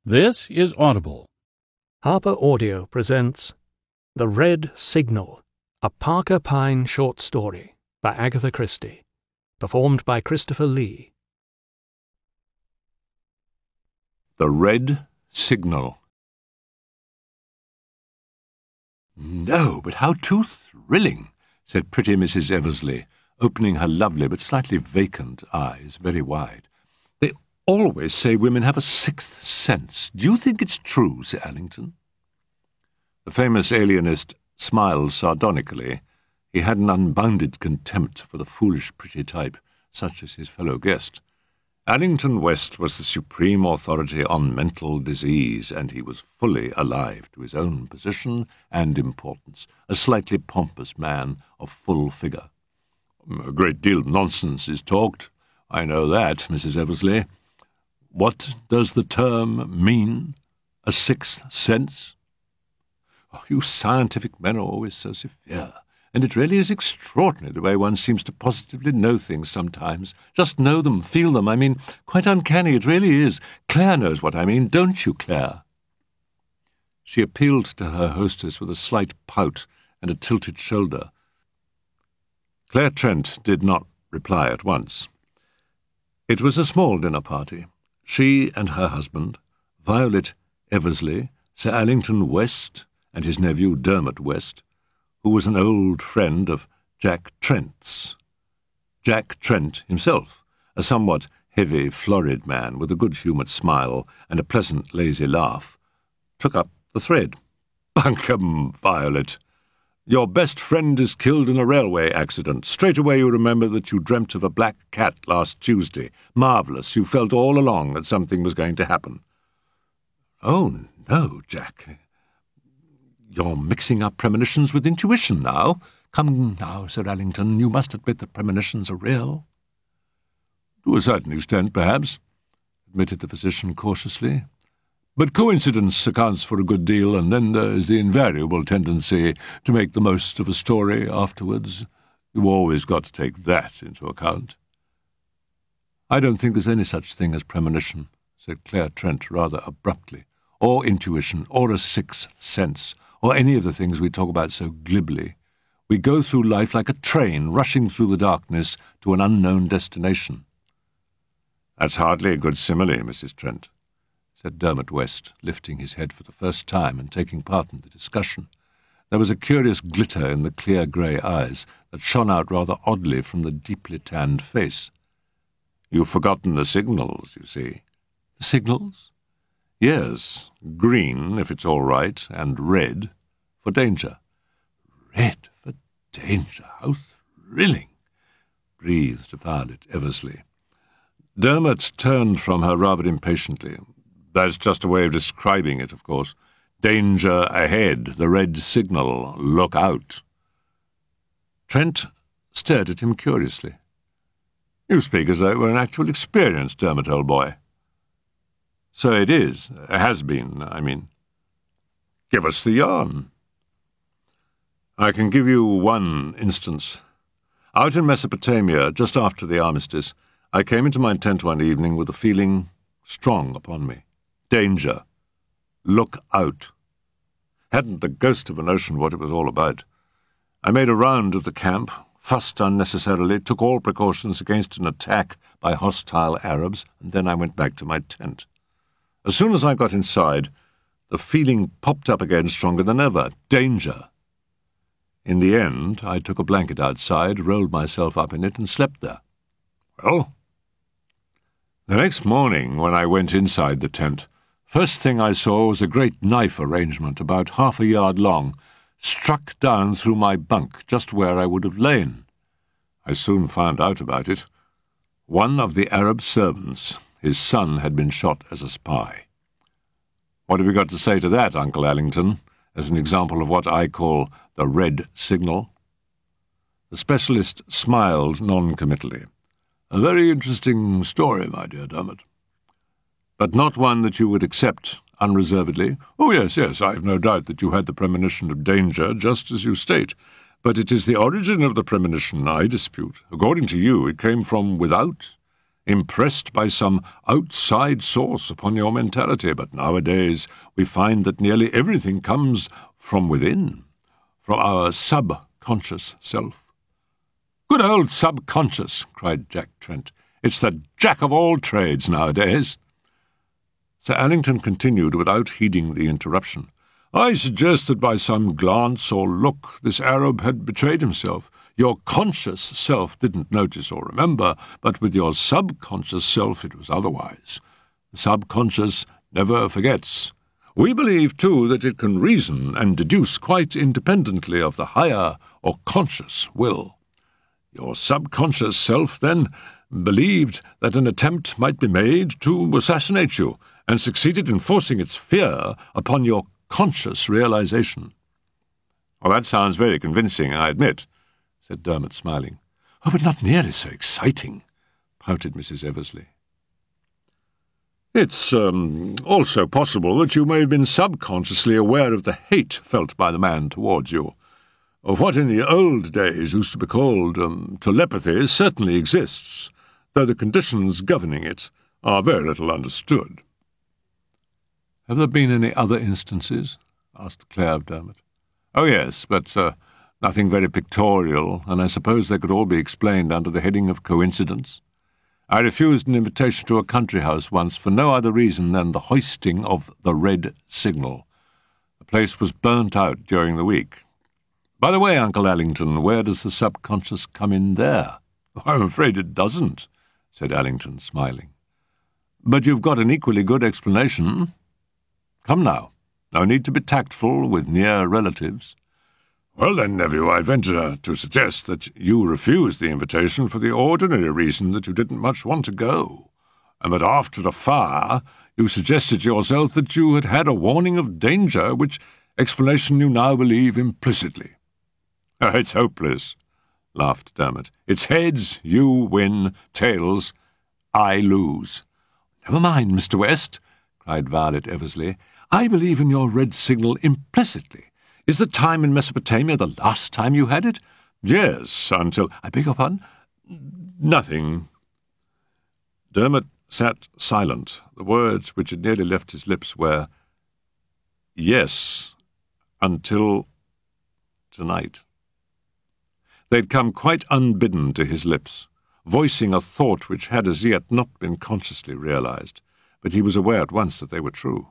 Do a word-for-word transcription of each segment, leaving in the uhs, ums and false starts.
This is Audible. Harper Audio presents The Red Signal, a Parker Pine short story by Agatha Christie, performed by Christopher Lee. The Red Signal. "No, but how too thrilling," said pretty Missus Eversley, opening her lovely but slightly vacant eyes very wide. "They always say women have a sixth sense. Do you think it's true, Sir Allington?" The famous alienist smiled sardonically. He had an unbounded contempt for the foolish pretty type, such as his fellow guest. Allington West was the supreme authority on mental disease, and he was fully alive to his own position and importance, a slightly pompous man of full figure. "A great deal of nonsense is talked. I know that, Missus Eversley. What does the term mean? A sixth sense?" "Oh, you scientific men are always so severe. And it really is extraordinary the way one seems to positively know things sometimes. Just know them, feel them. I mean, quite uncanny, it really is. Claire knows what I mean, don't you, Claire?" She appealed to her hostess with a slight pout and a tilted shoulder. Claire Trent did not reply at once. It was a small dinner party. She and her husband, Violet Eversley, Sir Allington West, and his nephew Dermot West, who was an old friend of Jack Trent's. Jack Trent himself, a somewhat heavy, florid man with a good-humoured smile and a pleasant, lazy laugh, took up the thread. "Bunkum, Violet. Your best friend is killed in a railway accident. Straight away you remember that you dreamt of a black cat last Tuesday. Marvellous. You felt all along that something was going to happen." "Oh, no, Jack. You're mixing up premonitions with intuition now. Come now, Sir Allington, you must admit that premonitions are real." "To a certain extent, perhaps," admitted the physician cautiously. "But coincidence accounts for a good deal, and then there is the invariable tendency to make the most of a story afterwards. You've always got to take that into account." "I don't think there's any such thing as premonition," said Claire Trent rather abruptly, "or intuition, or a sixth sense, or any of the things we talk about so glibly. We go through life like a train rushing through the darkness to an unknown destination." "That's hardly a good simile, Missus Trent," said Dermot West, lifting his head for the first time and taking part in the discussion. There was a curious glitter in the clear grey eyes that shone out rather oddly from the deeply tanned face. "You've forgotten the signals, you see." "The signals?" "Yes, green, if it's all right, and red for danger." "Red for danger? How thrilling!" breathed Violet Eversley. Dermot turned from her rather impatiently. "That's just a way of describing it, of course. Danger ahead, the red signal, look out." Trent stared at him curiously. "You speak as though it were an actual experience, Dermot, old boy." "So it is. It has been, I mean." "Give us the yarn." "I can give you one instance. Out in Mesopotamia, just after the armistice, I came into my tent one evening with a feeling strong upon me. Danger. Look out. Hadn't the ghost of a notion what it was all about. I made a round of the camp, fussed unnecessarily, took all precautions against an attack by hostile Arabs, and then I went back to my tent. As soon as I got inside, the feeling popped up again stronger than ever. Danger. In the end, I took a blanket outside, rolled myself up in it, and slept there. Well, the next morning, when I went inside the tent, first thing I saw was a great knife arrangement about half a yard long, struck down through my bunk just where I would have lain. I soon found out about it. One of the Arab servants, his son, had been shot as a spy. What have you got to say to that, Uncle Allington, as an example of what I call the red signal? The specialist smiled non-committally. "A very interesting story, my dear Dermot. But not one that you would accept unreservedly." "Oh, yes, yes, I have no doubt that you had the premonition of danger, just as you state. But it is the origin of the premonition I dispute. According to you, it came from without. impressed by some outside source upon your mentality, but nowadays we find that nearly everything comes from within, from our subconscious self. "Good old subconscious," cried Jack Trent. "It's the jack of all trades nowadays." Sir Allington continued without heeding the interruption. "I suggest that by some glance or look this Arab had betrayed himself. Your conscious self didn't notice or remember, but with your subconscious self it was otherwise. The subconscious never forgets. We believe, too, that it can reason and deduce quite independently of the higher or conscious will. Your subconscious self, then, believed that an attempt might be made to assassinate you, and succeeded in forcing its fear upon your conscious realization." "Well, that sounds very convincing, I admit," said Dermot, smiling. "Oh, but not nearly so exciting," pouted Missus Eversley. "It's um, also possible that you may have been subconsciously aware of the hate felt by the man towards you. What in the old days used to be called um, telepathy certainly exists, though the conditions governing it are very little understood." "Have there been any other instances?" asked Claire of Dermot. "Oh, yes, but uh, nothing very pictorial, and I suppose they could all be explained under the heading of coincidence. I refused an invitation to a country house once for no other reason than the hoisting of the red signal. The place was burnt out during the week. By the way, Uncle Allington, where does the subconscious come in there?" "I'm afraid it doesn't," said Allington, smiling. "But you've got an equally good explanation. Come now, no need to be tactful with near relatives." "Well then, nephew, I venture to suggest that you refused the invitation for the ordinary reason that you didn't much want to go, and that after the fire you suggested to yourself that you had had a warning of danger, which explanation you now believe implicitly." "Oh, it's hopeless," laughed Dermot. "It's heads, you win, tails, I lose." "Never mind, Mister West," cried Violet Eversley. "I believe in your red signal implicitly. Is the time in Mesopotamia the last time you had it?" "Yes, until—" "I beg your pardon?" "Nothing." Dermot sat silent. The words which had nearly left his lips were, "Yes, until tonight." They'd come quite unbidden to his lips, voicing a thought which had as yet not been consciously realized, but he was aware at once that they were true.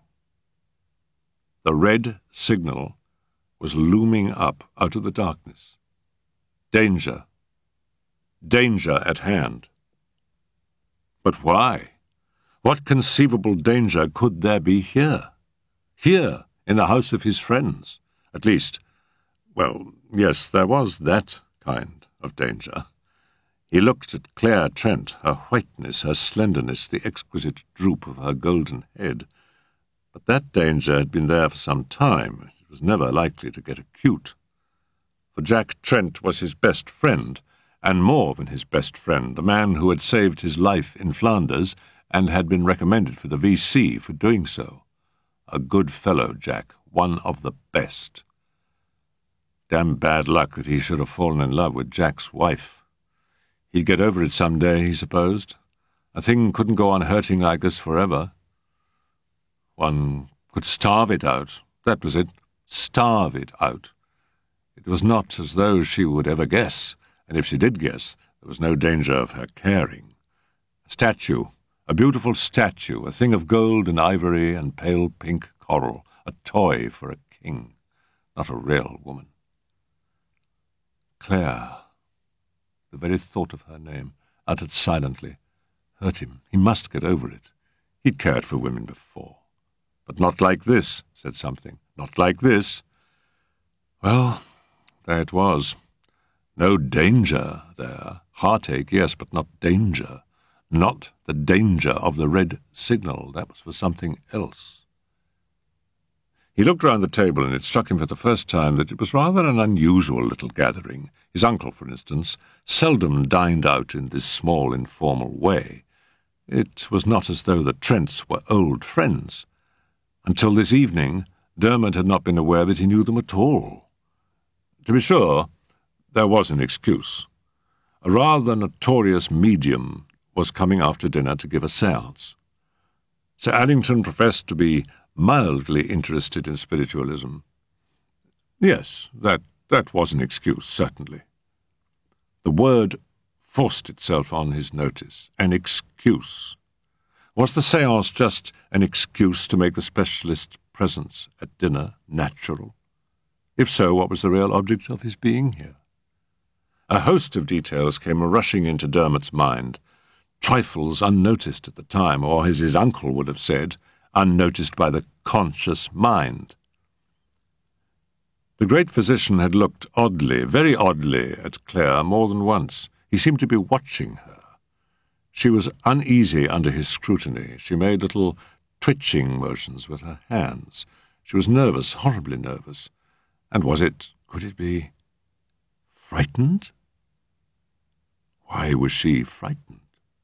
The red signal was looming up out of the darkness. Danger. Danger at hand. But why? What conceivable danger could there be here? Here, in the house of his friends? At least, well, yes, there was that kind of danger. He looked at Claire Trent, her whiteness, her slenderness, the exquisite droop of her golden head. But that danger had been there for some time. It was never likely to get acute. For Jack Trent was his best friend, and more than his best friend, a man who had saved his life in Flanders and had been recommended for the V C for doing so. A good fellow, Jack, one of the best. Damn bad luck that he should have fallen in love with Jack's wife. He'd get over it some day, he supposed. A thing couldn't go on hurting like this forever. One could starve it out. That was it. Starve it out. It was not as though she would ever guess, and if she did guess, there was no danger of her caring. A statue, a beautiful statue, a thing of gold and ivory and pale pink coral, a toy for a king, not a real woman. Claire. The very thought of her name, uttered silently, hurt him. He must get over it. He'd cared for women before. But not like this, said something. Not like this. Well, there it was. No danger there. Heartache, yes, but not danger. Not the danger of the red signal. That was for something else. He looked round the table, and it struck him for the first time that it was rather an unusual little gathering. His uncle, for instance, seldom dined out in this small, informal way. It was not as though the Trents were old friends. Until this evening, Dermot had not been aware that he knew them at all. To be sure, there was an excuse. A rather notorious medium was coming after dinner to give a séance. Sir Allington professed to be mildly interested in spiritualism. Yes, that, that was an excuse, certainly. The word forced itself on his notice. An excuse. Was the séance just an excuse to make the specialist's presence at dinner natural? If so, what was the real object of his being here? A host of details came rushing into Dermot's mind, trifles unnoticed at the time, or, as his uncle would have said, unnoticed by the conscious mind. The great physician had looked oddly, very oddly, at Claire more than once. He seemed to be watching her. She was uneasy under his scrutiny. She made little twitching motions with her hands. She was nervous, horribly nervous. And was it, could it be, frightened? Why was she frightened?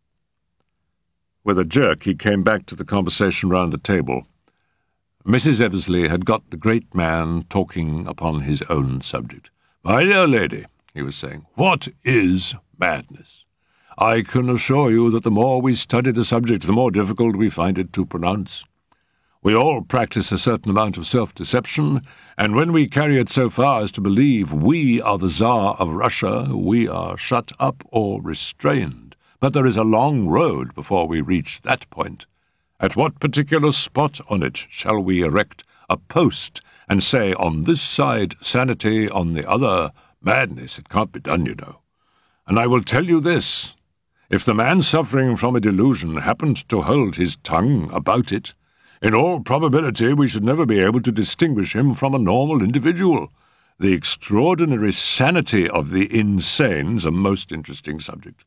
With a jerk, he came back to the conversation round the table. Missus Eversley had got the great man talking upon his own subject. "My dear lady," he was saying, "what is madness? I can assure you that the more we study the subject, the more difficult we find it to pronounce. We all practice a certain amount of self-deception, and when we carry it so far as to believe we are the Tsar of Russia, we are shut up or restrained. But there is a long road before we reach that point. At what particular spot on it shall we erect a post and say, on this side sanity, on the other madness? It can't be done, you know. And I will tell you this. If the man suffering from a delusion happened to hold his tongue about it, in all probability we should never be able to distinguish him from a normal individual. The extraordinary sanity of the insane is a most interesting subject."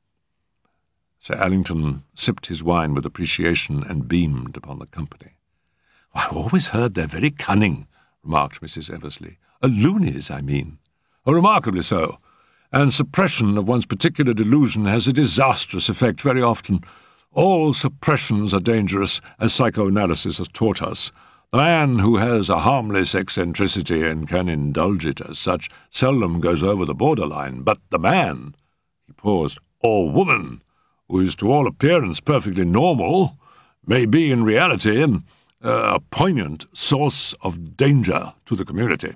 Sir Allington sipped his wine with appreciation and beamed upon the company. "I've always heard they're very cunning," remarked Missus Eversley. "A loonies, I mean." "Oh, remarkably so. And suppression of one's particular delusion has a disastrous effect very often. All suppressions are dangerous, as psychoanalysis has taught us. The man who has a harmless eccentricity and can indulge it as such seldom goes over the borderline. But the man," he paused, "or woman, who is to all appearance perfectly normal, may be in reality uh, a poignant source of danger to the community."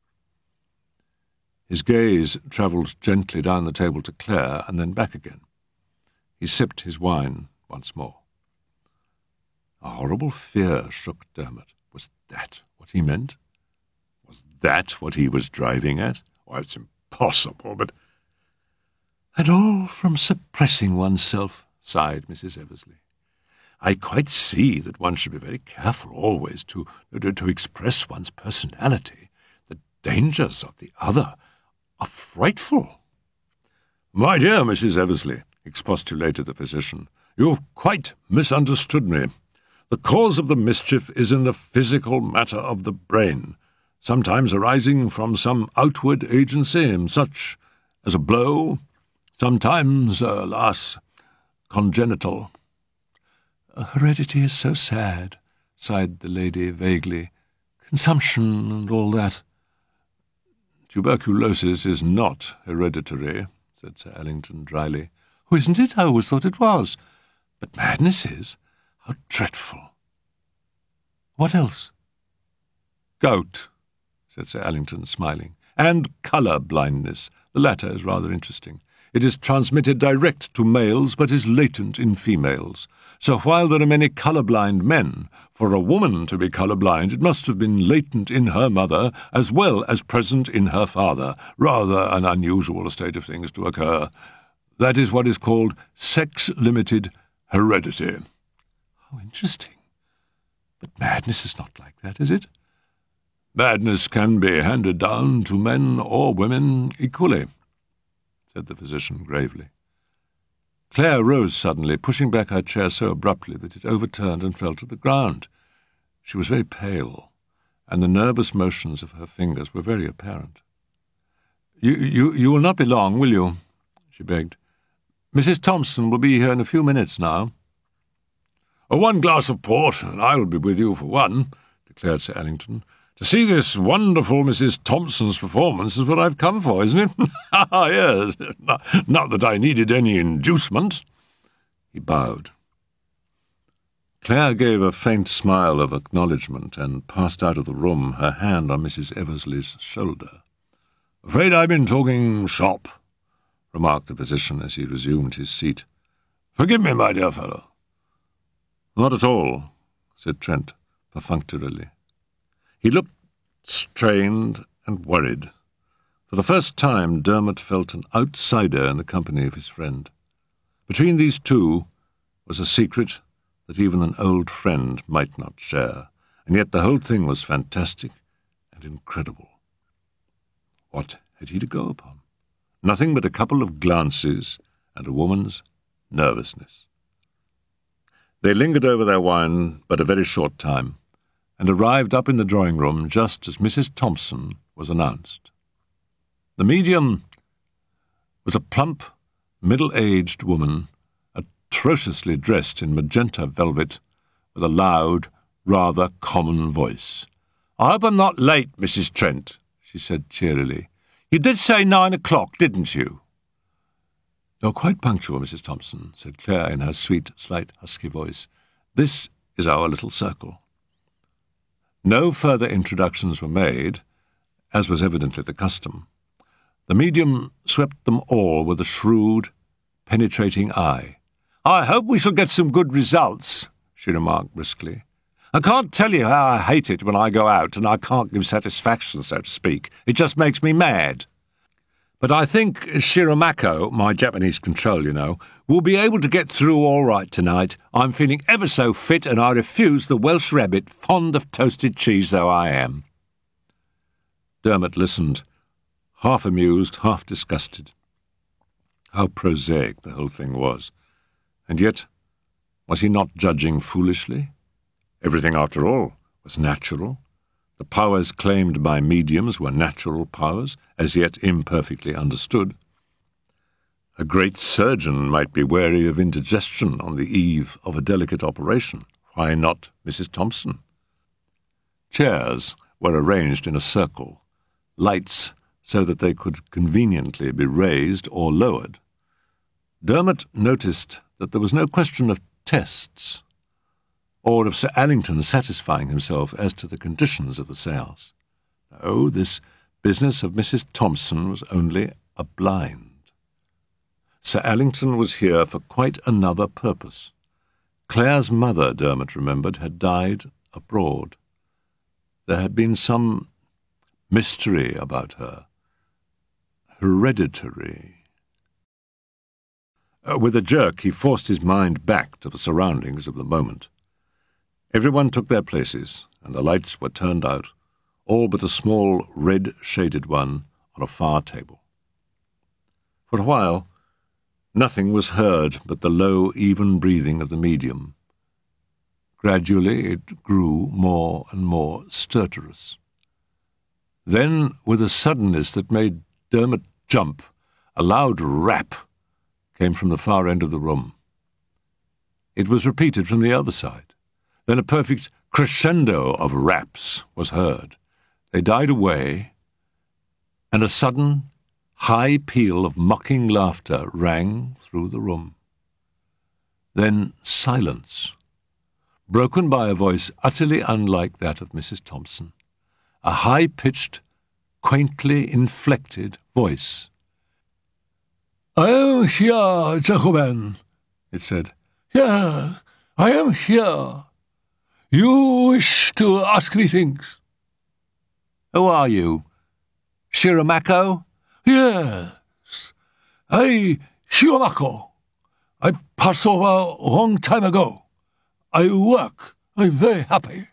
His gaze travelled gently down the table to Claire and then back again. He sipped his wine once more. A horrible fear shook Dermot. Was that what he meant? Was that what he was driving at? Why, it's impossible, but... "And all from suppressing oneself," sighed Missus Eversley. "I quite see that one should be very careful always to, to, to express one's personality. The dangers of the other are frightful." "My dear Missus Eversley," expostulated the physician, "you've quite misunderstood me. The cause of the mischief is in the physical matter of the brain, sometimes arising from some outward agency, such as a blow, sometimes, alas, congenital." "Heredity is so sad," sighed the lady vaguely. "Consumption and all that." "Tuberculosis is not hereditary," said Sir Allington dryly. "Oh, isn't it? I always thought it was. But madness is. How dreadful." "What else?" "Gout," said Sir Allington, smiling, "and colour blindness. The latter is rather interesting. It is transmitted direct to males, but is latent in females. So while there are many colour-blind men, for a woman to be colour-blind it must have been latent in her mother as well as present in her father. Rather an unusual state of things to occur. That is what is called sex-limited heredity." "How interesting. But madness is not like that, is it?" "Madness can be handed down to men or women equally," said the physician gravely. Claire rose suddenly, pushing back her chair so abruptly that it overturned and fell to the ground. She was very pale, and the nervous motions of her fingers were very apparent. You, you, you will not be long, will you?" she begged. "Missus Thompson will be here in a few minutes now." "Oh, one glass of port, and I'll be with you for one," declared Sir Allington. "To see this wonderful Missus Thompson's performance is what I've come for, isn't it? Ah, yes, not, not that I needed any inducement." He bowed. Claire gave a faint smile of acknowledgment and passed out of the room, her hand on Missus Eversley's shoulder. "Afraid I've been talking shop," remarked the physician as he resumed his seat. "Forgive me, my dear fellow." "Not at all," said Trent perfunctorily. He looked strained and worried. For the first time Dermot felt an outsider in the company of his friend. Between these two was a secret that even an old friend might not share, and yet the whole thing was fantastic and incredible. What had he to go upon? Nothing but a couple of glances and a woman's nervousness. They lingered over their wine but a very short time, and arrived up in the drawing-room just as Missus Thompson was announced. The medium was a plump, middle-aged woman, atrociously dressed in magenta velvet, with a loud, rather common voice. "I hope I'm not late, Missus Trent," she said cheerily. "You did say nine o'clock, didn't you?" "You're quite punctual, Missus Thompson," said Claire in her sweet, slight, husky voice. "This is our little circle." No further introductions were made, as was evidently the custom. The medium swept them all with a shrewd, penetrating eye. "I hope we shall get some good results," she remarked briskly. "I can't tell you how I hate it when I go out and I can't give satisfaction, so to speak. It just makes me mad. But I think Shiromako, my Japanese control, you know, will be able to get through all right tonight. I'm feeling ever so fit, and I refuse the Welsh rabbit, fond of toasted cheese though I am." Dermot listened, half amused, half disgusted. How prosaic the whole thing was. And yet, was he not judging foolishly? Everything, after all, was natural. The powers claimed by mediums were natural powers, as yet imperfectly understood. A great surgeon might be wary of indigestion on the eve of a delicate operation. Why not Missus Thompson? Chairs were arranged in a circle, lights so that they could conveniently be raised or lowered. Dermot noticed that there was no question of tests, or of Sir Allington satisfying himself as to the conditions of the séance. No, this business of Missus Thompson was only a blind. Sir Allington was here for quite another purpose. Claire's mother, Dermot remembered, had died abroad. There had been some mystery about her. Hereditary. Uh, with a jerk, he forced his mind back to the surroundings of the moment. Everyone took their places, and the lights were turned out, all but a small red-shaded one on a far table. For a while, nothing was heard but the low, even breathing of the medium. Gradually it grew more and more stertorous. Then, with a suddenness that made Dermot jump, a loud rap came from the far end of the room. It was repeated from the other side. Then a perfect crescendo of raps was heard. They died away, and a sudden, high peal of mocking laughter rang through the room. Then silence, broken by a voice utterly unlike that of Missus Thompson, a high-pitched, quaintly inflected voice. "I am here, gentlemen," it said. "Here, I am here. You wish to ask me things." "Who are you? Shiromako?" "Yes, I, Shiromako. I passed over a long time ago. I work. I'm very happy."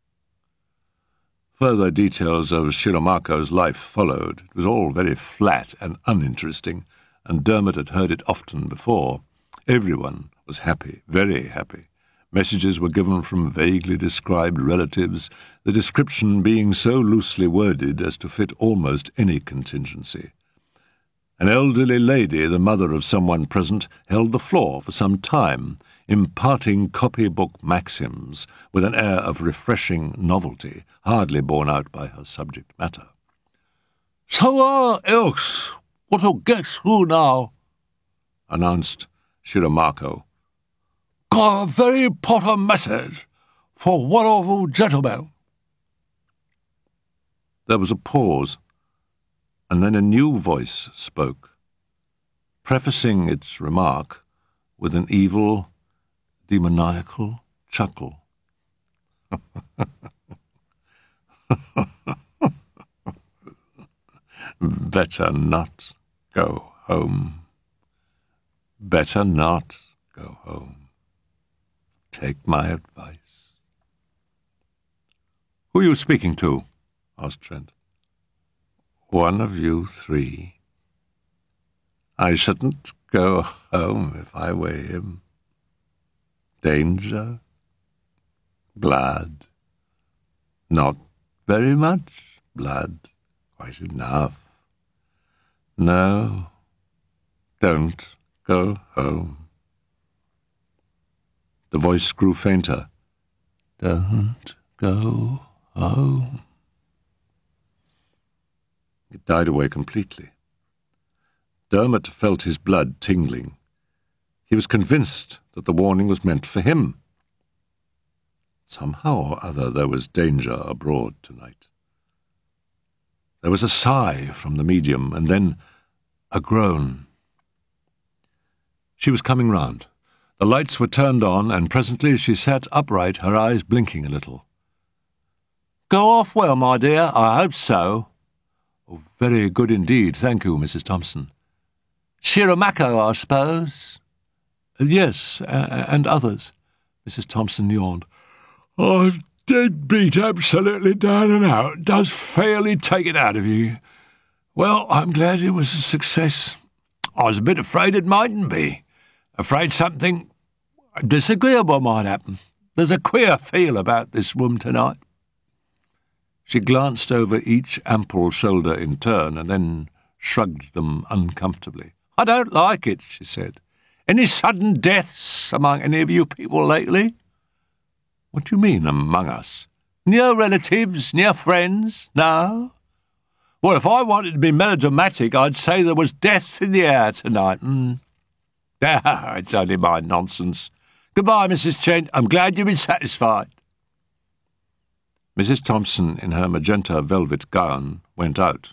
Further details of Shiromako's life followed. It was all very flat and uninteresting, and Dermot had heard it often before. Everyone was happy, very happy. Messages were given from vaguely described relatives, the description being so loosely worded as to fit almost any contingency. An elderly lady, the mother of someone present, held the floor for some time, imparting copybook maxims with an air of refreshing novelty, hardly borne out by her subject matter. "Someone else want to get through now," announced Shiromako. got a very important message for one of you gentlemen." There was a pause, and then a new voice spoke, prefacing its remark with an evil, demoniacal chuckle. "Better not go home. Better not go home. Take my advice." "Who are you speaking to?" asked Trent. "One of you three. I shouldn't go home if I were him. Danger. Blood. Not very much blood. Quite enough. No, don't go home." The voice grew fainter. "Don't go home." It died away completely. Dermot felt his blood tingling. He was convinced that the warning was meant for him. Somehow or other there was danger abroad tonight. There was a sigh from the medium, and then a groan. She was coming round. The lights were turned on, and presently she sat upright, her eyes blinking a little. "Go off well, my dear, I hope so." "Oh, very good indeed, thank you, Missus Thompson." "Shiromako, I suppose?" "Yes, and others." Missus Thompson yawned. "I'm dead beat absolutely down and out. Does fairly take it out of you. Well, I'm glad it was a success. I was a bit afraid it mightn't be. Afraid something disagreeable might happen. There's a queer feel about this room tonight." She glanced over each ample shoulder in turn and then shrugged them uncomfortably. "I don't like it," she said. "Any sudden deaths among any of you people lately?" "What do you mean, among us?" "Near relatives, near friends? No? Well, if I wanted to be melodramatic, I'd say there was death in the air tonight. Mm. Ah, it's only my nonsense. Goodbye, Missus Trent. I'm glad you've been satisfied." Missus Thompson, in her magenta velvet gown, went out.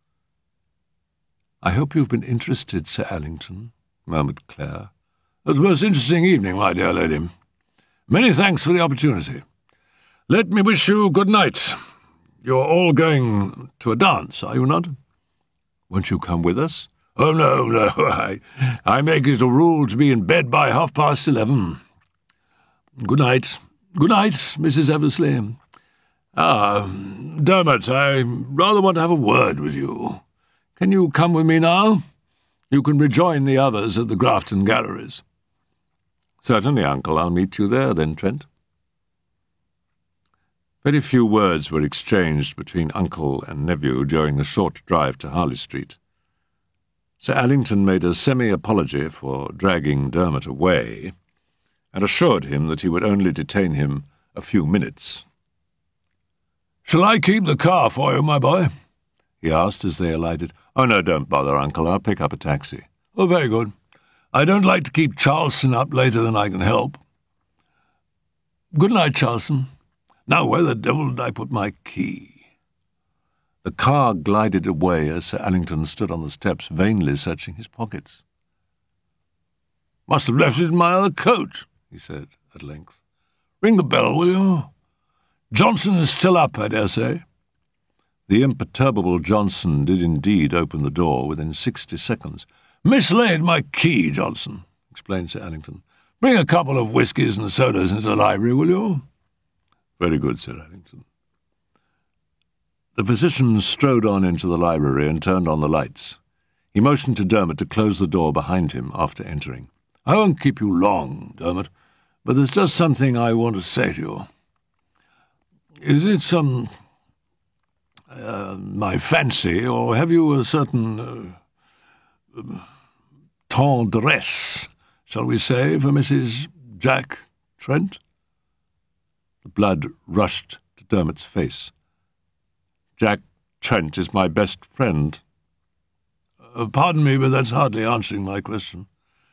"I hope you've been interested, Sir Allington," murmured Claire. "It was a most interesting evening, my dear lady. Many thanks for the opportunity. Let me wish you good night. You're all going to a dance, are you not?" "Won't you come with us?" "Oh, no, no. I, I make it a rule to be in bed by half past eleven. Good night. Good night, Missus Eversley. Ah, Dermot, I rather want to have a word with you. Can you come with me now? You can rejoin the others at the Grafton Galleries." "Certainly, Uncle. I'll meet you there, then, Trent." Very few words were exchanged between uncle and nephew during the short drive to Harley Street. Sir Allington made a semi-apology for dragging Dermot away, and assured him that he would only detain him a few minutes. "Shall I keep the car for you, my boy?" he asked as they alighted. "Oh, no, don't bother, Uncle. I'll pick up a taxi." "Oh, very good. I don't like to keep Charleston up later than I can help." "Good night, Charleston. Now, where the devil did I put my key?" The car glided away as Sir Allington stood on the steps, vainly searching his pockets. "Must have left it in my other coat," he said at length. "Ring the bell, will you? Johnson is still up, I dare say." The imperturbable Johnson did indeed open the door within sixty seconds. "Mislaid my key, Johnson," explained Sir Allington. "Bring a couple of whiskies and sodas into the library, will you?" "Very good, Sir Allington." The physician strode on into the library and turned on the lights. He motioned to Dermot to close the door behind him after entering. "I won't keep you long, Dermot, but there's just something I want to say to you. Is it some... Uh, my fancy, or have you a certain... Uh, uh, tendresse, shall we say, for Missus Jack Trent?" The blood rushed to Dermot's face. "Jack Trent is my best friend." Uh, pardon me, but that's hardly answering my question.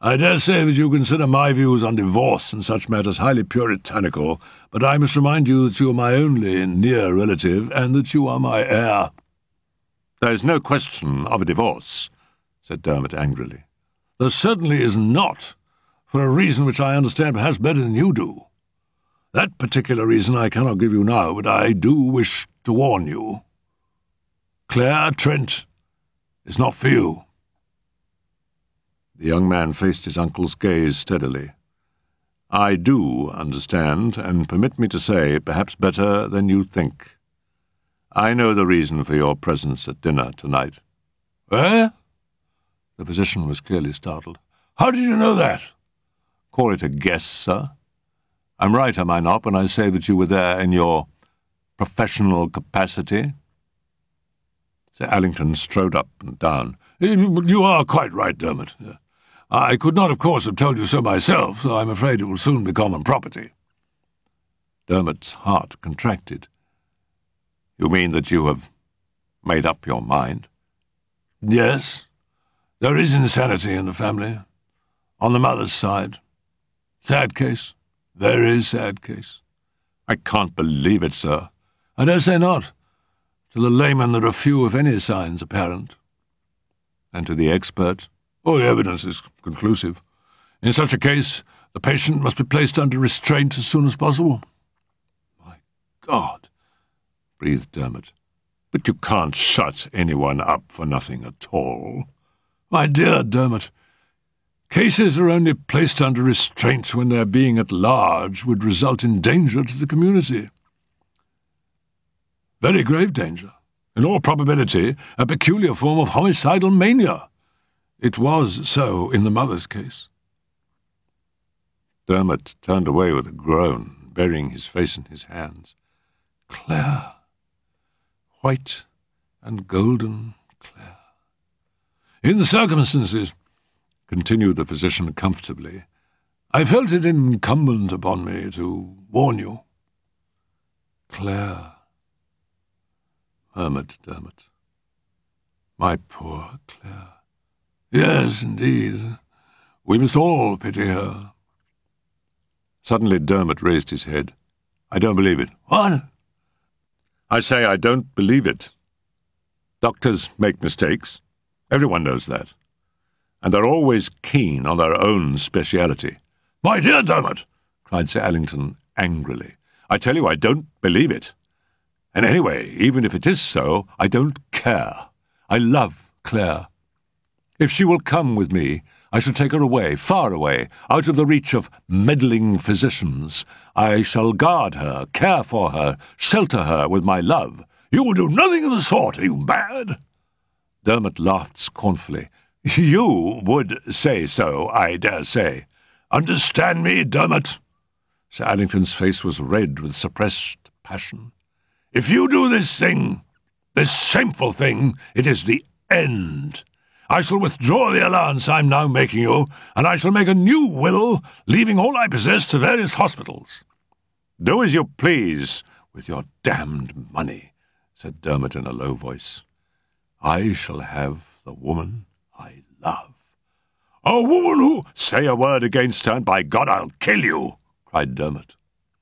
I dare say that you consider my views on divorce and such matters highly puritanical, but I must remind you that you are my only near relative, and that you are my heir." "There is no question of a divorce," said Dermot angrily. "There certainly is not, for a reason which I understand perhaps better than you do. That particular reason I cannot give you now, but I do wish to warn you. Claire Trent is not for you." The young man faced his uncle's gaze steadily. "I do understand, and permit me to say, perhaps better than you think. I know the reason for your presence at dinner tonight." "Eh?" The physician was clearly startled. "How did you know that?" "Call it a guess, sir. I'm right, am I not, when I say that you were there in your professional capacity?" Sir Allington strode up and down. "You are quite right, Dermot. I could not, of course, have told you so myself, so I'm afraid it will soon be common property." Dermot's heart contracted. "You mean that you have made up your mind?" "Yes. There is insanity in the family. On the mother's side. Sad case. Very sad case." "I can't believe it, sir." "I dare say not. To the layman there are few, if any, signs apparent." "And to the expert?" "Oh, the evidence is conclusive. In such a case, the patient must be placed under restraint as soon as possible." "My God," breathed Dermot. "But you can't shut anyone up for nothing at all." "My dear Dermot, cases are only placed under restraint when their being at large would result in danger to the community. Very grave danger. In all probability, a peculiar form of homicidal mania. It was so in the mother's case." Dermot turned away with a groan, burying his face in his hands. Claire. White and golden Claire. "In the circumstances," continued the physician comfortably, "I felt it incumbent upon me to warn you." "Claire," murmured Dermot. "My poor Claire." "Yes, indeed. We must all pity her." Suddenly Dermot raised his head. "I don't believe it." "What?" "I say I don't believe it. Doctors make mistakes. Everyone knows that. And they're always keen on their own speciality." "My dear Dermot!" cried Sir Allington angrily. "I tell you I don't believe it. And anyway, even if it is so, I don't care. I love Claire. If she will come with me, I shall take her away, far away, out of the reach of meddling physicians. I shall guard her, care for her, shelter her with my love." "You will do nothing of the sort. Are you mad?" Dermot laughed scornfully. "You would say so, I dare say. Understand me, Dermot?" Sir Allington's face was red with suppressed passion. "If you do this thing, this shameful thing, it is the end. I shall withdraw the allowance I'm now making you, and I shall make a new will, leaving all I possess to various hospitals." "Do as you please with your damned money," said Dermot in a low voice. "I shall have the woman I love." "A woman who—" "Say a word against her, and by God I'll kill you," cried Dermot.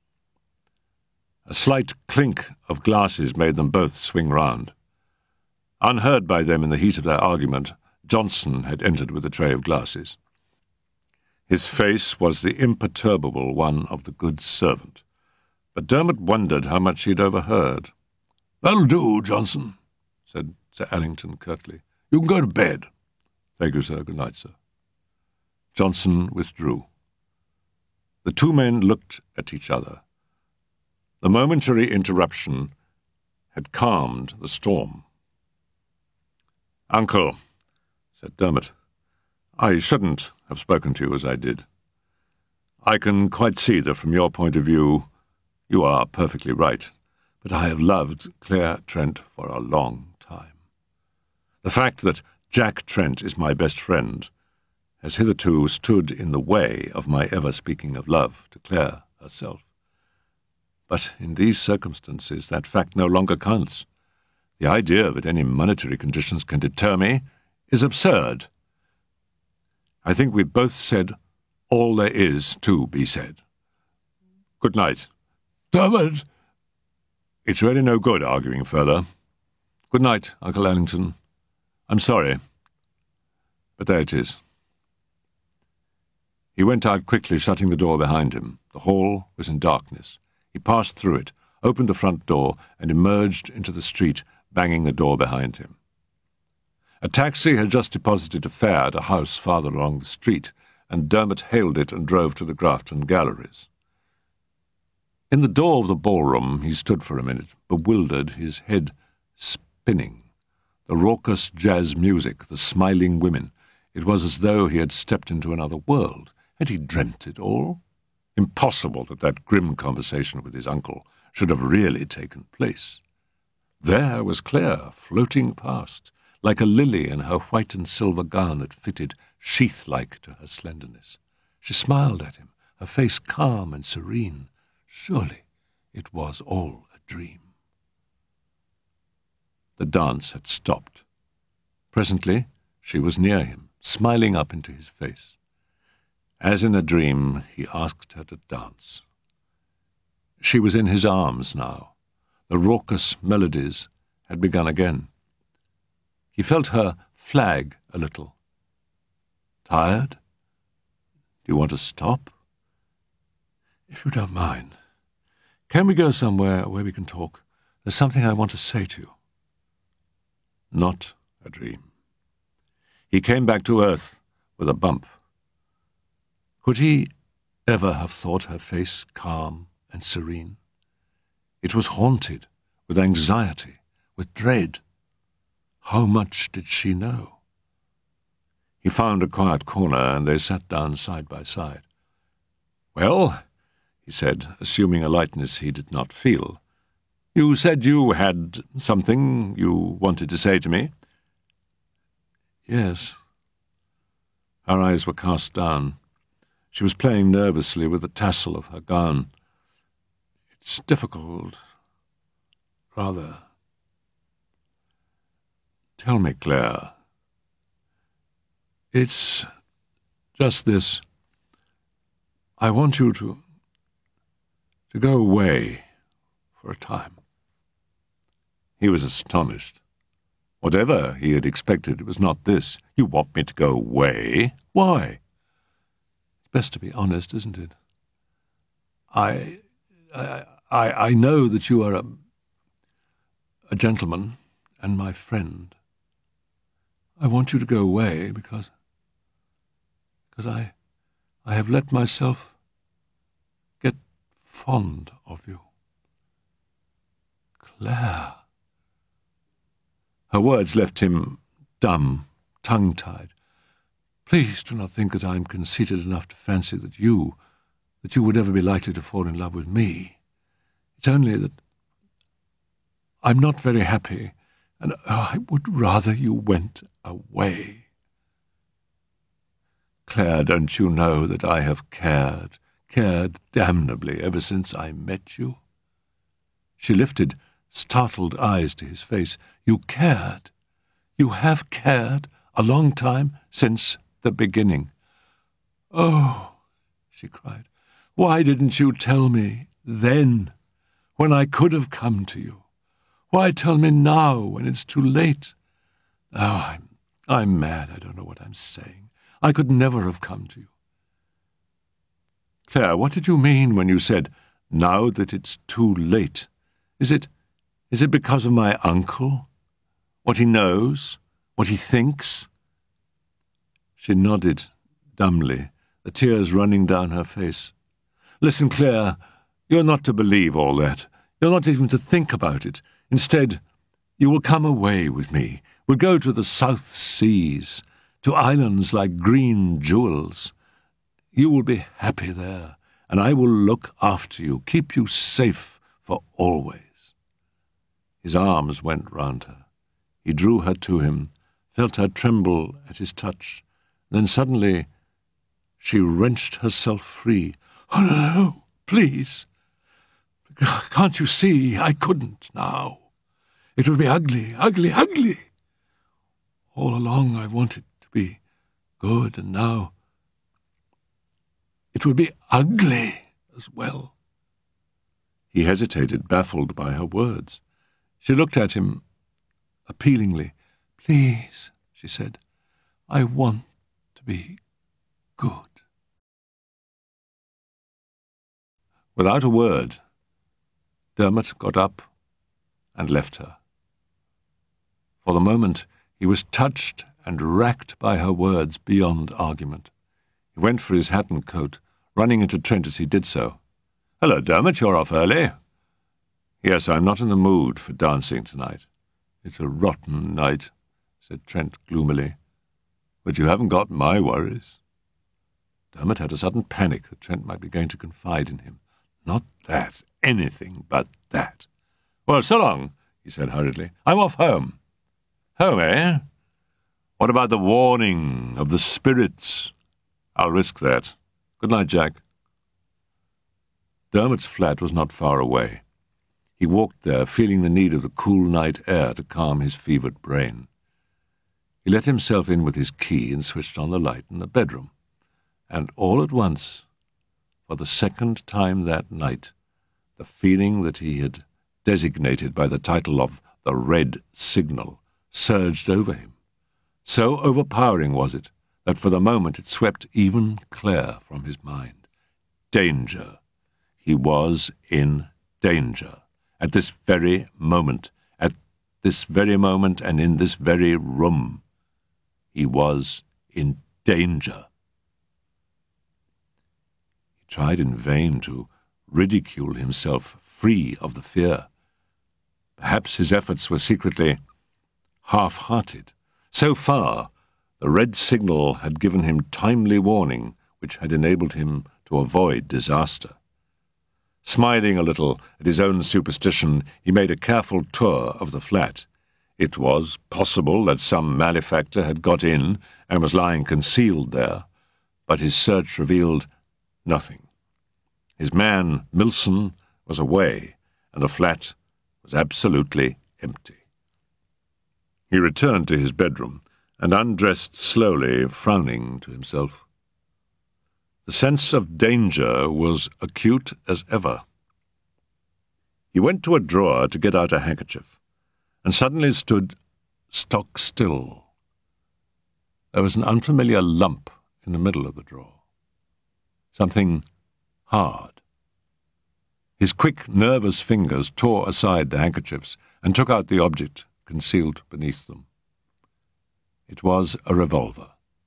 A slight clink of glasses made them both swing round. Unheard by them in the heat of their argument, Johnson had entered with a tray of glasses. His face was the imperturbable one of the good servant, but Dermot wondered how much he had overheard. "That'll do, Johnson," said Sir Allington curtly. "You can go to bed." "Thank you, sir. Good night, sir." Johnson withdrew. The two men looked at each other. The momentary interruption had calmed the storm. "Uncle," said Dermot, "I shouldn't have spoken to you as I did. I can quite see that from your point of view you are perfectly right, but I have loved Claire Trent for a long time. The fact that Jack Trent is my best friend has hitherto stood in the way of my ever speaking of love to Claire herself. But in these circumstances that fact no longer counts. The idea that any monetary conditions can deter me is absurd. I think we've both said all there is to be said. Good night. Dermot! It's really no good arguing further. Good night, Uncle Ellington. I'm sorry, but there it is. He went out quickly, shutting the door behind him. The hall was in darkness. He passed through it, opened the front door, and emerged into the street, banging the door behind him. A taxi had just deposited a fare at a house farther along the street, and Dermot hailed it and drove to the Grafton Galleries. In the door of the ballroom he stood for a minute, bewildered, his head spinning. The raucous jazz music, the smiling women. It was as though he had stepped into another world. Had he dreamt it all? Impossible that that grim conversation with his uncle should have really taken place. There was Claire, floating past, like a lily in her white and silver gown that fitted sheath-like to her slenderness. She smiled at him, her face calm and serene. Surely it was all a dream. The dance had stopped. Presently she was near him, smiling up into his face. As in a dream, he asked her to dance. She was in his arms now. The raucous melodies had begun again. He felt her flag a little. Tired? Do you want to stop? If you don't mind, can we go somewhere where we can talk? There's something I want to say to you. Not a dream. He came back to earth with a bump. Could he ever have thought her face calm and serene? It was haunted with anxiety, with dread. How much did she know? He found a quiet corner, and they sat down side by side. "Well," he said, assuming a lightness he did not feel, "you said you had something you wanted to say to me." "Yes." Her eyes were cast down. She was playing nervously with the tassel of her gown. "It's difficult, rather." "Tell me, Claire." "It's just this. I want you to, to go away for a time." He was astonished. Whatever he had expected, it was not this. "You want me to go away? Why?" "It's best to be honest, isn't it? I, I, I, I know that you are a, a gentleman and my friend. I want you to go away because, because I, I have let myself get fond of you." Claire. Her words left him dumb, tongue-tied. "Please do not think that I am conceited enough to fancy that you, that you would ever be likely to fall in love with me. It's only that I'm not very happy, and oh, I would rather you went away." "Claire, don't you know that I have cared, cared damnably ever since I met you?" She lifted startled eyes to his face. "You cared? You have cared a long time, since the beginning?" "Oh," she cried, "why didn't you tell me then, when I could have come to you? Why tell me now, when it's too late? Oh, I'm, I'm mad. I don't know what I'm saying. I could never have come to you." "Claire, what did you mean when you said, 'now that it's too late'? Is it, is it because of my uncle? What he knows? What he thinks?" She nodded dumbly, the tears running down her face. "Listen, Claire, you're not to believe all that. You're not even to think about it. Instead, you will come away with me. We'll go to the South Seas, to islands like green jewels. You will be happy there, and I will look after you, keep you safe for always." His arms went round her. He drew her to him, felt her tremble at his touch. Then suddenly she wrenched herself free. "Oh, no, please. Can't you see? I couldn't now. It would be ugly, ugly, ugly. All along I wanted to be Good, and now it would be ugly as well. He hesitated, baffled by her words. She looked at him appealingly. Please, she said, I want to be good. Without a word, Dermot got up and left her. For the moment, he was touched and racked by her words beyond argument. He went for his hat and coat, running into Trent as he did so. Hello, Dermot, you're off early. Yes, I'm not in the mood for dancing tonight. It's a rotten night, said Trent gloomily. But you haven't got my worries. Dermot had a sudden panic that Trent might be going to confide in him. Not that, anything but that. Well, so long, he said hurriedly. I'm off home. Home, eh? What about the warning of the spirits? I'll risk that. Good night, Jack. Dermot's flat was not far away. He walked there, feeling the need of the cool night air to calm his fevered brain. He let himself in with his key and switched on the light in the bedroom. And all at once, for the second time that night, the feeling that he had designated by the title of the Red Signal surged over him. So overpowering was it that for the moment it swept even Claire from his mind. Danger. He was in danger. At this very moment, at this very moment and in this very room, he was in danger. He tried in vain to ridicule himself free of the fear. Perhaps his efforts were secretly half-hearted. So far, the red signal had given him timely warning which had enabled him to avoid disaster. Smiling a little at his own superstition, he made a careful tour of the flat. It was possible that some malefactor had got in and was lying concealed there, but his search revealed nothing. His man, Milson, was away, and the flat was absolutely empty. He returned to his bedroom and undressed slowly, frowning to himself. The sense of danger was acute as ever. He went to a drawer to get out a handkerchief, and suddenly stood stock still. There was an unfamiliar lump in the middle of the drawer. Something hard. His quick, nervous fingers tore aside the handkerchiefs and took out the object concealed beneath them. It was a revolver.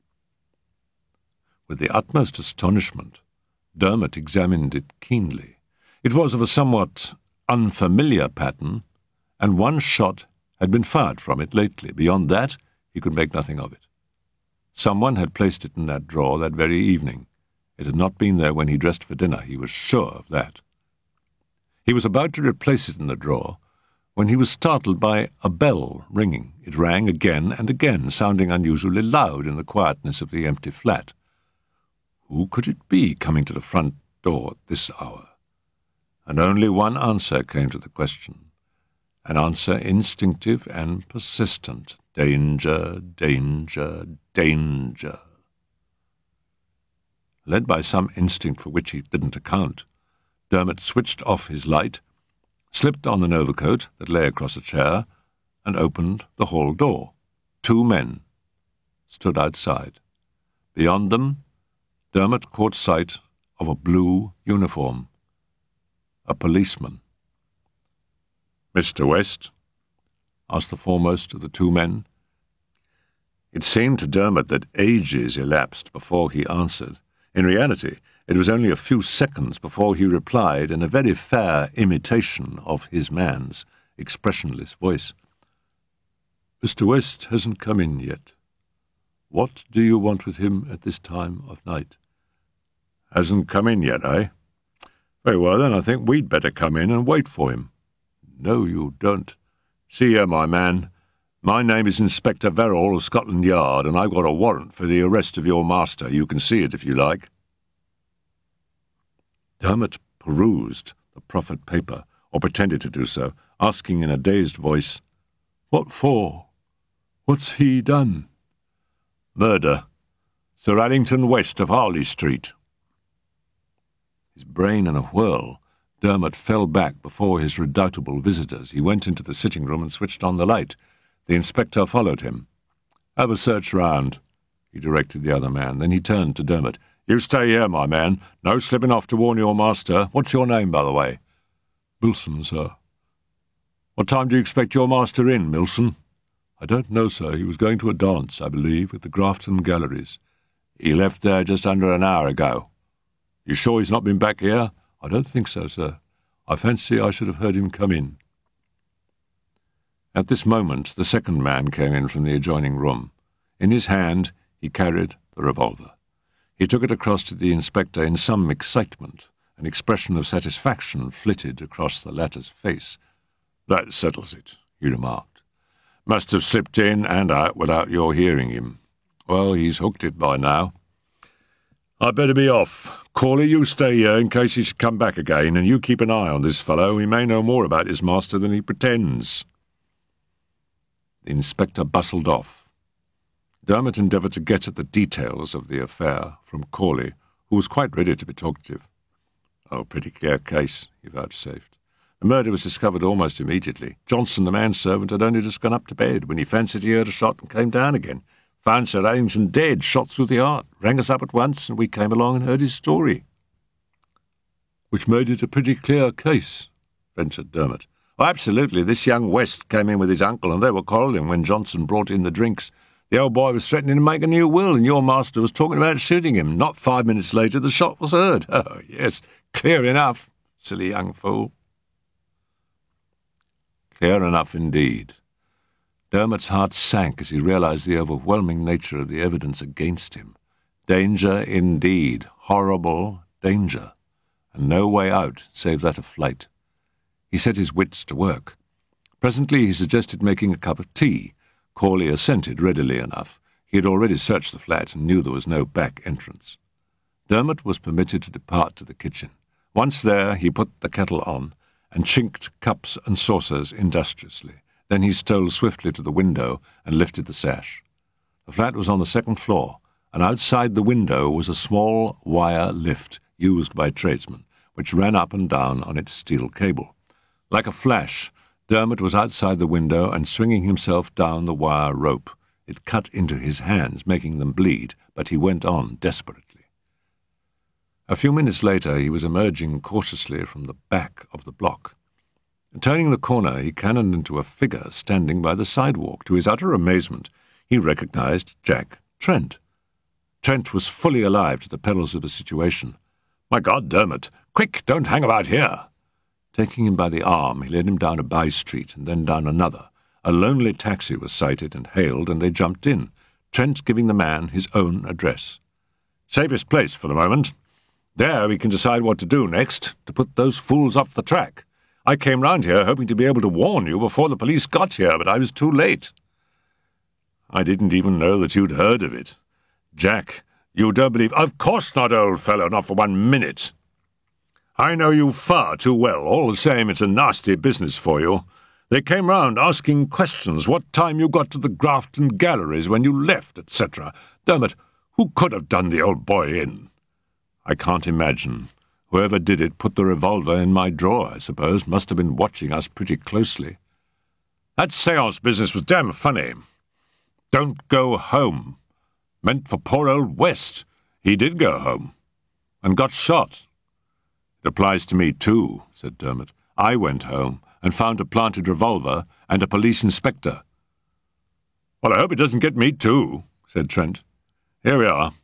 With the utmost astonishment, Dermot examined it keenly. It was of a somewhat unfamiliar pattern, and one shot had been fired from it lately. Beyond that, he could make nothing of it. Someone had placed it in that drawer that very evening. It had not been there when he dressed for dinner. He was sure of that. He was about to replace it in the drawer when he was startled by a bell ringing. It rang again and again, sounding unusually loud in the quietness of the empty flat. Who could it be coming to the front door at this hour? And only one answer came to the question, an answer instinctive and persistent. Danger, danger, danger. Led by some instinct for which he didn't account, Dermot switched off his light, slipped on an overcoat that lay across a chair, and opened the hall door. Two men stood outside. Beyond them, Dermot caught sight of a blue uniform. A policeman. "Mister West?" asked the foremost of the two men. It seemed to Dermot that ages elapsed before he answered. In reality, it was only a few seconds before he replied in a very fair imitation of his man's expressionless voice. "Mister West hasn't come in yet. What do you want with him at this time of night?" "Hasn't come in yet, eh? Very well, then I think we'd better come in and wait for him." "No, you don't." "See here, my man. My name is Inspector Verrill of Scotland Yard, and I've got a warrant for the arrest of your master. You can see it if you like." Dermot perused the proffered paper, or pretended to do so, asking in a dazed voice, "What for? What's he done?" "Murder. Sir Addington West of Harley Street. His brain in a whirl, Dermot fell back before his redoubtable visitors. He went into the sitting-room and switched on the light. The inspector followed him. "Have a search round," he directed the other man. Then he turned to Dermot. "You stay here, my man. No slipping off to warn your master. What's your name, by the way?" "Milson, sir." "What time do you expect your master in, Milson?" "I don't know, sir. He was going to a dance, I believe, at the Grafton Galleries." "He left there just under an hour ago. You sure he's not been back here?" "I don't think so, sir. I fancy I should have heard him come in." At this moment the second man came in from the adjoining room. In his hand he carried the revolver. He took it across to the inspector in some excitement. An expression of satisfaction flitted across the latter's face. "That settles it," he remarked. "Must have slipped in and out without your hearing him. Well, he's hooked it by now. I'd better be off. Corley, you stay here in case he should come back again, and you keep an eye on this fellow. He may know more about his master than he pretends." The inspector bustled off. Dermot endeavoured to get at the details of the affair from Corley, who was quite ready to be talkative. "Oh, pretty clear case," he vouchsafed. "The murder was discovered almost immediately. Johnson, the manservant, had only just gone up to bed when he fancied he heard a shot and came down again. Found Sir Addington dead, shot through the heart. Rang us up at once, and we came along and heard his story." "Which made it a pretty clear case," ventured Dermot. "Oh, absolutely. This young West came in with his uncle, and they were quarrelling when Johnson brought in the drinks. The old boy was threatening to make a new will, and your master was talking about shooting him. Not five minutes later the shot was heard. Oh, yes, clear enough, silly young fool." Clear enough indeed. Dermot's heart sank as he realized the overwhelming nature of the evidence against him. Danger indeed, horrible danger, and no way out save that of flight. He set his wits to work. Presently he suggested making a cup of tea. Corley assented readily enough. He had already searched the flat and knew there was no back entrance. Dermot was permitted to depart to the kitchen. Once there, he put the kettle on and chinked cups and saucers industriously. Then he stole swiftly to the window and lifted the sash. The flat was on the second floor, and outside the window was a small wire lift used by tradesmen, which ran up and down on its steel cable. Like a flash, Dermot was outside the window and swinging himself down the wire rope. It cut into his hands, making them bleed, but he went on desperately. A few minutes later he was emerging cautiously from the back of the block. Turning the corner, he cannoned into a figure standing by the sidewalk. To his utter amazement, he recognized Jack Trent. Trent was fully alive to the perils of the situation. "My God, Dermot! Quick, don't hang about here!" Taking him by the arm, he led him down a by-street and then down another. A lonely taxi was sighted and hailed, and they jumped in, Trent giving the man his own address. "Safest place for the moment. There we can decide what to do next, to put those fools off the track. I came round here hoping to be able to warn you before the police got here, but I was too late." "I didn't even know that you'd heard of it. Jack, you don't believe—" "Of course not, old fellow, not for one minute. I know you far too well. All the same, it's a nasty business for you. They came round asking questions, what time you got to the Grafton Galleries, when you left, et cetera. Dermot, who could have done the old boy in?" "I can't imagine. Whoever did it put the revolver in my drawer, I suppose. Must have been watching us pretty closely." "That séance business was damn funny. Don't go home. Meant for poor old West. He did go home. And got shot." "It applies to me too," said Dermot. "I went home and found a planted revolver and a police inspector." "Well, I hope it doesn't get me too," said Trent. "Here we are."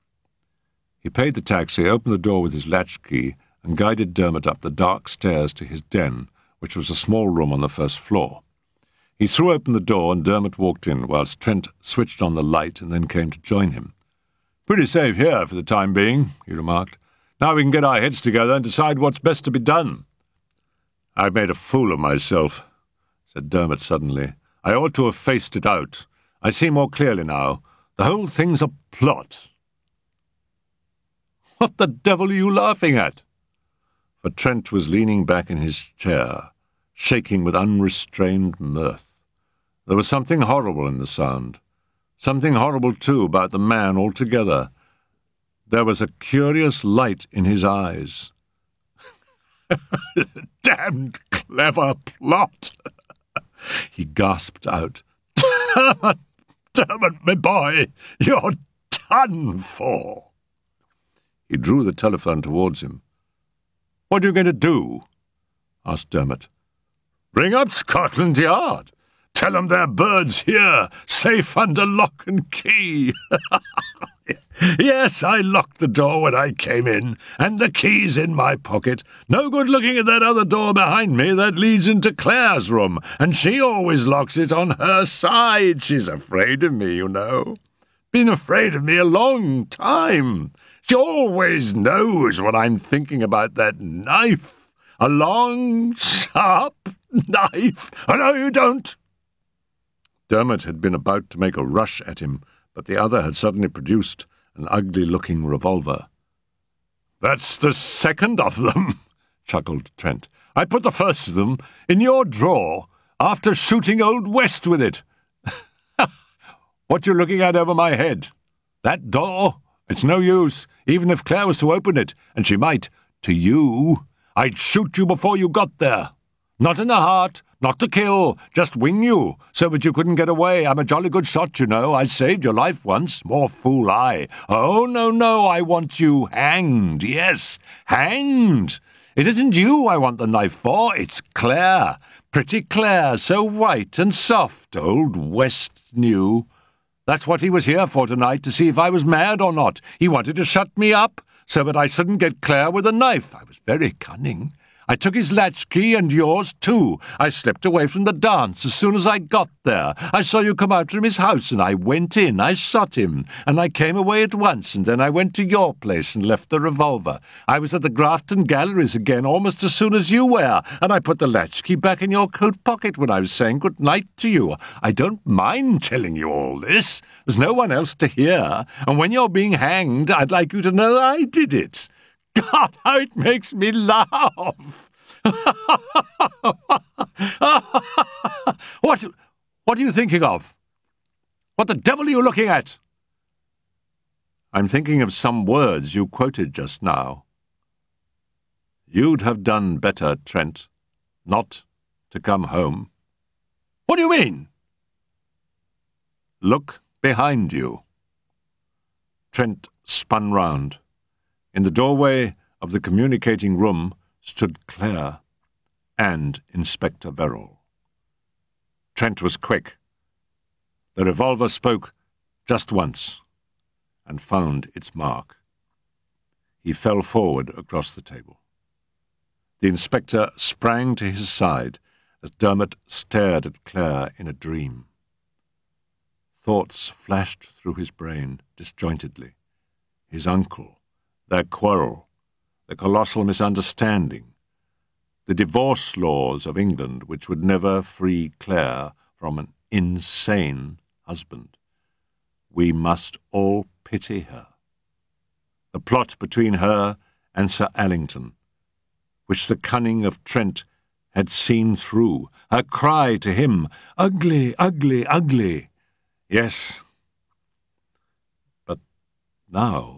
He paid the taxi, opened the door with his latchkey, and guided Dermot up the dark stairs to his den, which was a small room on the first floor. He threw open the door, and Dermot walked in, whilst Trent switched on the light and then came to join him. "Pretty safe here for the time being," he remarked. "Now we can get our heads together and decide what's best to be done." "I've made a fool of myself," said Dermot suddenly. "I ought to have faced it out. I see more clearly now. The whole thing's a plot." "What the devil are you laughing at?" For Trent was leaning back in his chair, shaking with unrestrained mirth. There was something horrible in the sound. Something horrible, too, about the man altogether. There was a curious light in his eyes. "Damned clever plot!" he gasped out. "Dermot, Dermot, my boy, you're done for." He drew the telephone towards him. "What are you going to do?" asked Dermot. "Ring up Scotland Yard. Tell them their bird's here, safe under lock and key." "Yes, I locked the door when I came in, and the key's in my pocket. No good looking at that other door behind me that leads into Claire's room, and she always locks it on her side. She's afraid of me, you know. Been afraid of me a long time. She always knows what I'm thinking about that knife. A long, sharp knife. Oh, no, you don't." Dermot had been about to make a rush at him, but the other had suddenly produced an ugly-looking revolver. "That's the second of them," chuckled Trent. "I put the first of them in your drawer after shooting Old West with it. What you looking at over my head? That door? It's no use, even if Claire was to open it, and she might. To you, I'd shoot you before you got there. Not in the heart, not to kill, just wing you, so that you couldn't get away. I'm a jolly good shot, you know. I saved your life once. More fool I. Oh, no, no, I want you hanged. Yes, hanged. It isn't you I want the knife for, it's Claire. Pretty Claire, so white and soft, Old West knew. That's what he was here for tonight, to see if I was mad or not. He wanted to shut me up, so that I shouldn't get Claire with a knife. I was very cunning. I took his latchkey and yours, too. I slipped away from the dance as soon as I got there. I saw you come out from his house, and I went in. I shot him, and I came away at once, and then I went to your place and left the revolver. I was at the Grafton Galleries again almost as soon as you were, and I put the latchkey back in your coat pocket when I was saying good night to you. I don't mind telling you all this. There's no one else to hear, and when you're being hanged, I'd like you to know I did it. God, how it makes me laugh! What, what are you thinking of? What the devil are you looking at? I'm thinking of some words you quoted just now. You'd have done better, Trent, not to come home. What do you mean? Look behind you. Trent spun round. In the doorway of the communicating room stood Claire and Inspector Verrill. Trent was quick. The revolver spoke just once and found its mark. He fell forward across the table. The inspector sprang to his side as Dermot stared at Claire in a dream. Thoughts flashed through his brain disjointedly. His uncle, their quarrel, the colossal misunderstanding, the divorce laws of England which would never free Claire from an insane husband. We must all pity her. The plot between her and Sir Allington, which the cunning of Trent had seen through, her cry to him, "Ugly, ugly, ugly." Yes, but now...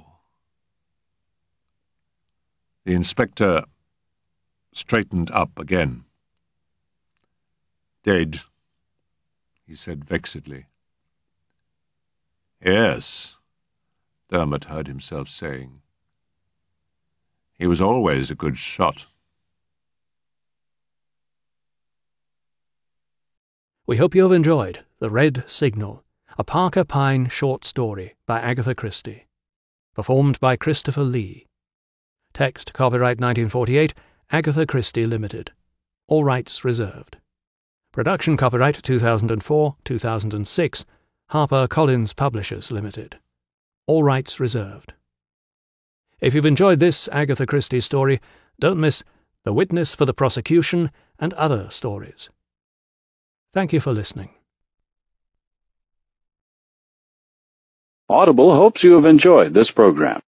The inspector straightened up again. "Dead," he said vexedly. "Yes," Dermot heard himself saying. "He was always a good shot." We hope you have enjoyed The Red Signal, a Parker Pyne short story by Agatha Christie, performed by Christopher Lee. Text copyright nineteen forty-eight, Agatha Christie Limited. All rights reserved. Production copyright two thousand four to two thousand six, Harper Collins Publishers Limited. All rights reserved. If you've enjoyed this Agatha Christie story, don't miss The Witness for the Prosecution and other stories. Thank you for listening. Audible hopes you have enjoyed this program.